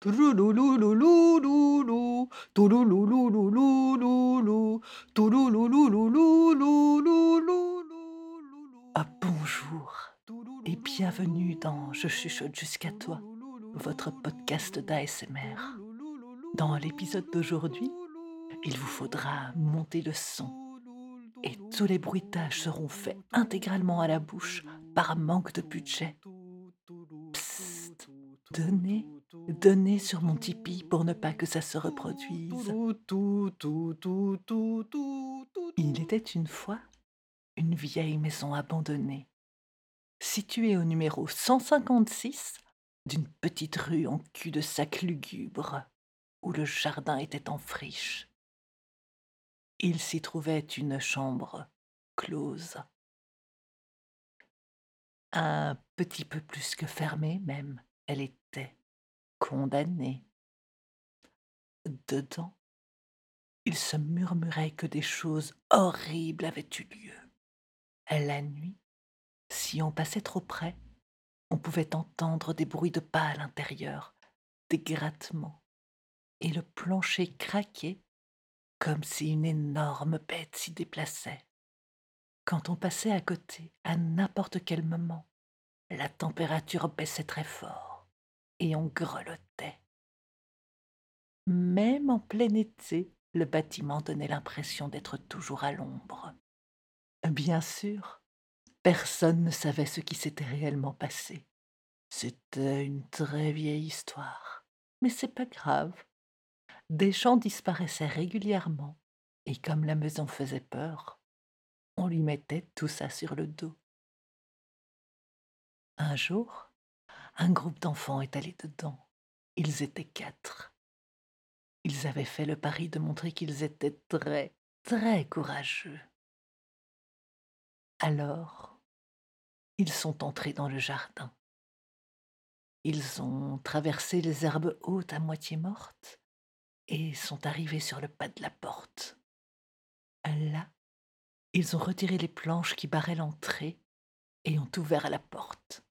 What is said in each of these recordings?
Touloulouloulouloulou, touloulouloulouloulou, toulouloulouloulouloulou. Ah, bonjour et bienvenue dans Je chuchote jusqu'à toi, votre podcast d'ASMR. Dans l'épisode d'aujourd'hui, il vous faudra monter le son et tous les bruitages seront faits intégralement à la bouche par manque de budget. Psst, donnez sur mon Tipeee pour ne pas que ça se reproduise. Il était une fois une vieille maison abandonnée, située au numéro 156 d'une petite rue en cul-de-sac lugubre, où le jardin était en friche. Il s'y trouvait une chambre close, un petit peu plus que fermée même, elle était condamnée. Dedans, il se murmurait que des choses horribles avaient eu lieu. La nuit, si on passait trop près, on pouvait entendre des bruits de pas à l'intérieur, des grattements, et le plancher craquait comme si une énorme bête s'y déplaçait. Quand on passait à côté, à n'importe quel moment, la température baissait très fort et on grelottait. Même en plein été, le bâtiment donnait l'impression d'être toujours à l'ombre. Bien sûr, personne ne savait ce qui s'était réellement passé. C'était une très vieille histoire. Mais c'est pas grave. Des gens disparaissaient régulièrement, et comme la maison faisait peur, on lui mettait tout ça sur le dos. Un jour, un groupe d'enfants est allé dedans. Ils étaient 4. Ils avaient fait le pari de montrer qu'ils étaient très, très courageux. Alors, ils sont entrés dans le jardin. Ils ont traversé les herbes hautes à moitié mortes et sont arrivés sur le pas de la porte. Là, ils ont retiré les planches qui barraient l'entrée et ont ouvert la porte.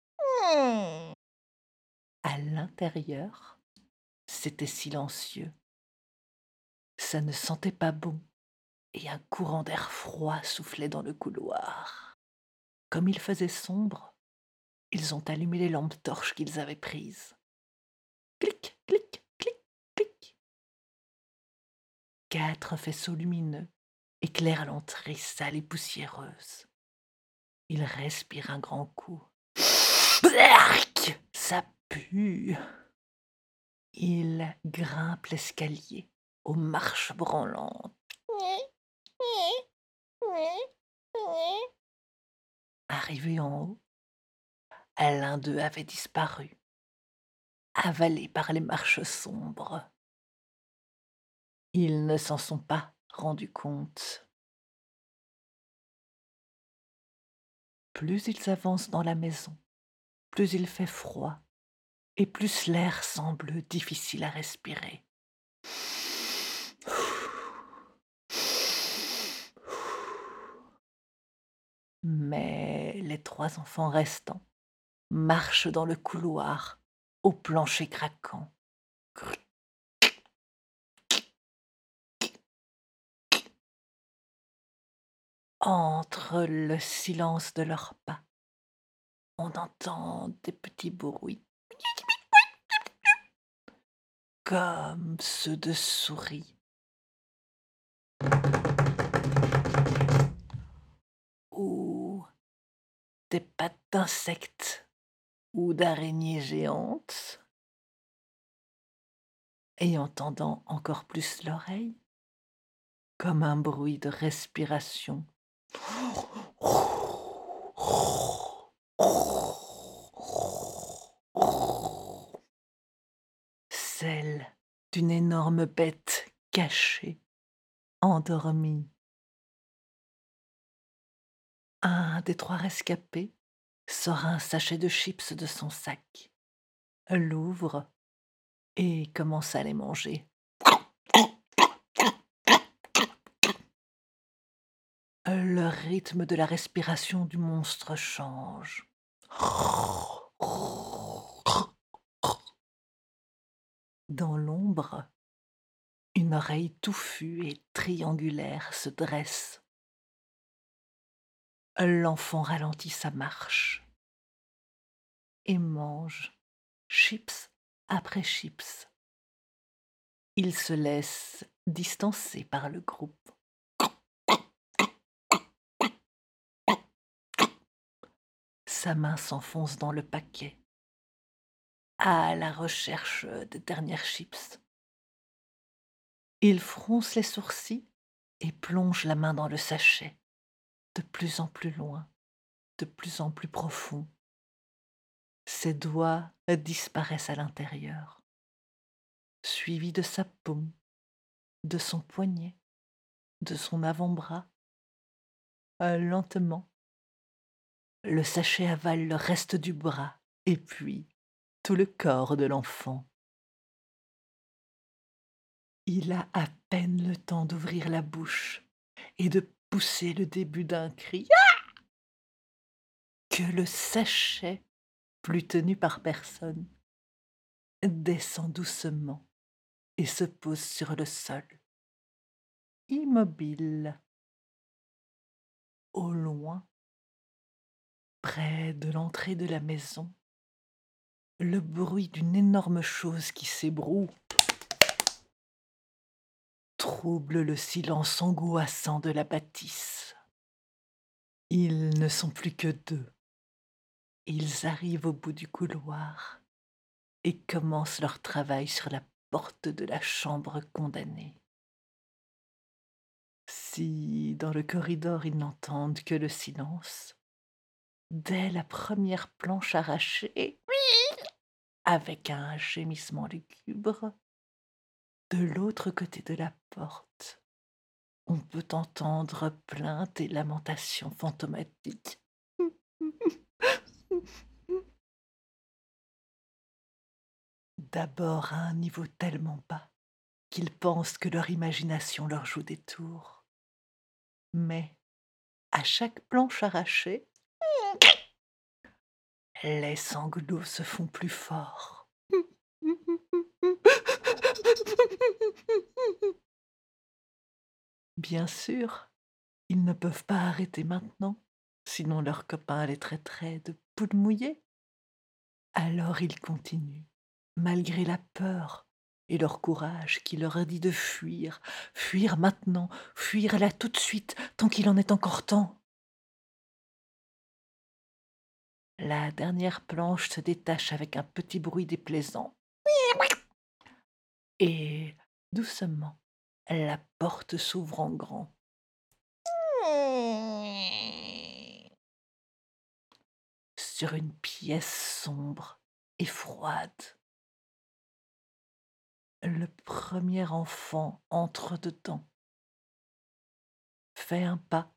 À l'intérieur, c'était silencieux. Ça ne sentait pas bon et un courant d'air froid soufflait dans le couloir. Comme il faisait sombre, ils ont allumé les lampes torches qu'ils avaient prises. Clic, clic, clic, clic. 4 faisceaux lumineux éclairent l'entrée sale et poussiéreuse. Ils respirent un grand coup. Blark, ça pue. Ils grimpent l'escalier aux marches branlantes. Arrivés en haut, l'un d'eux avait disparu, avalé par les marches sombres. Ils ne s'en sont pas rendus compte. Plus ils avancent dans la maison, plus il fait froid et plus l'air semble difficile à respirer. Mais les 3 enfants restants marchent dans le couloir au plancher craquant. Entre le silence de leurs pas, on entend des petits bruits comme ceux de souris ou des pattes d'insectes ou d'araignées géantes. Et en tendant encore plus l'oreille, comme un bruit de respiration. Celle d'une énorme bête cachée, endormie. Un des 3 rescapés sort un sachet de chips de son sac, l'ouvre et commence à les manger. Le rythme de la respiration du monstre change. Dans l'ombre, une oreille touffue et triangulaire se dresse. L'enfant ralentit sa marche et mange chips après chips. Il se laisse distancer par le groupe. Sa main s'enfonce dans le paquet, à la recherche des dernières chips. Il fronce les sourcils et plonge la main dans le sachet, de plus en plus loin, de plus en plus profond. Ses doigts disparaissent à l'intérieur, suivis de sa paume, de son poignet, de son avant-bras. Lentement, le sachet avale le reste du bras et puis tout le corps de l'enfant. Il a à peine le temps d'ouvrir la bouche et de pousser le début d'un cri que le sachet, plus tenu par personne, descend doucement et se pose sur le sol, immobile. Au loin, près de l'entrée de la maison, le bruit d'une énorme chose qui s'ébroue trouble le silence angoissant de la bâtisse. Ils ne sont plus que deux. Ils arrivent au bout du couloir et commencent leur travail sur la porte de la chambre condamnée. Si, dans le corridor, ils n'entendent que le silence, dès la première planche arrachée, avec un gémissement lugubre, de l'autre côté de la porte, on peut entendre plaintes et lamentations fantomatiques. D'abord à un niveau tellement bas qu'ils pensent que leur imagination leur joue des tours. Mais, à chaque planche arrachée, les sanglots se font plus forts. Bien sûr, ils ne peuvent pas arrêter maintenant, sinon leurs copains les traiteraient de poules mouillées. Alors ils continuent, malgré la peur et leur courage qui leur dit de fuir, fuir maintenant, fuir là tout de suite, tant qu'il en est encore temps. La dernière planche se détache avec un petit bruit déplaisant. Et, doucement, la porte s'ouvre en grand. Sur une pièce sombre et froide. Le premier enfant entre dedans, fait un pas,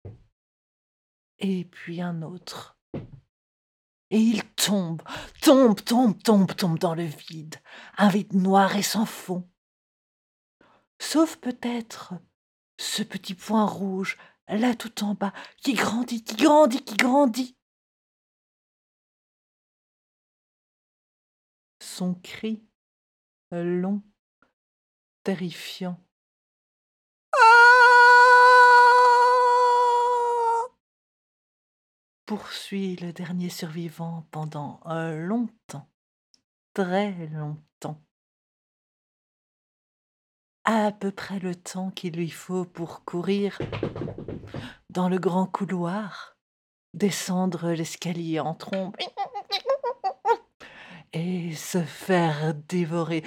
et puis un autre. Et il tombe, tombe dans le vide, un vide noir et sans fond. Sauf peut-être ce petit point rouge, là tout en bas, qui grandit, qui grandit, qui grandit. Son cri, long, terrifiant. Poursuit le dernier survivant pendant longtemps, très longtemps. À peu près le temps qu'il lui faut pour courir dans le grand couloir, descendre l'escalier en trombe et se faire dévorer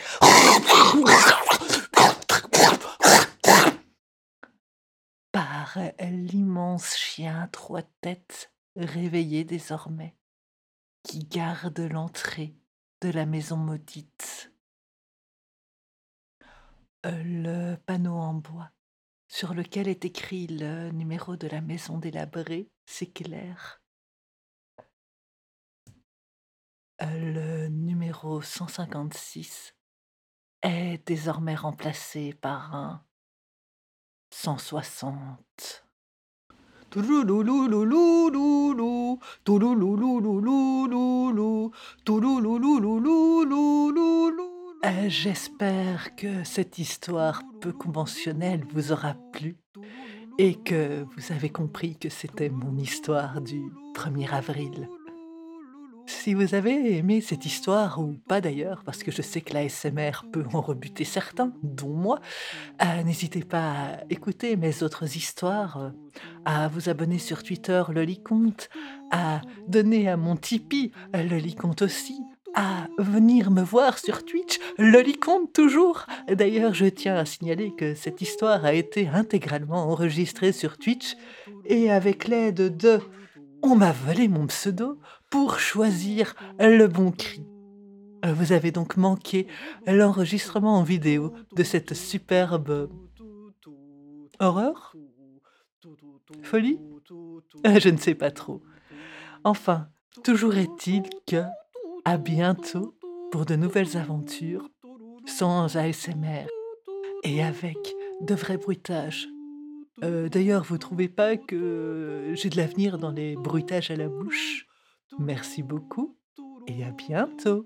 par l'immense chien à 3 têtes, réveillé désormais, qui garde l'entrée de la maison maudite. Le panneau en bois, sur lequel est écrit le numéro de la maison délabrée, s'éclaire. Le numéro 156 est désormais remplacé par un 160. Touloulouloulouloulou, touloulouloulouloulou, touloulouloulouloulou. J'espère que cette histoire peu conventionnelle vous aura plu et que vous avez compris que c'était mon histoire du 1er avril. Si vous avez aimé cette histoire ou pas d'ailleurs, parce que je sais que l'ASMR peut en rebuter certains, dont moi, n'hésitez pas à écouter mes autres histoires, à vous abonner sur Twitter, Loliconte, à donner à mon Tipeee, Loliconte aussi, à venir me voir sur Twitch, Loliconte toujours. D'ailleurs, je tiens à signaler que cette histoire a été intégralement enregistrée sur Twitch et avec l'aide de on m'a volé mon pseudo pour choisir le bon cri. Vous avez donc manqué l'enregistrement en vidéo de cette superbe horreur? Folie? Je ne sais pas trop. Enfin, toujours est-il que, à bientôt pour de nouvelles aventures, sans ASMR et avec de vrais bruitages. D'ailleurs, vous trouvez pas que j'ai de l'avenir dans les bruitages à la bouche? Merci beaucoup et à bientôt.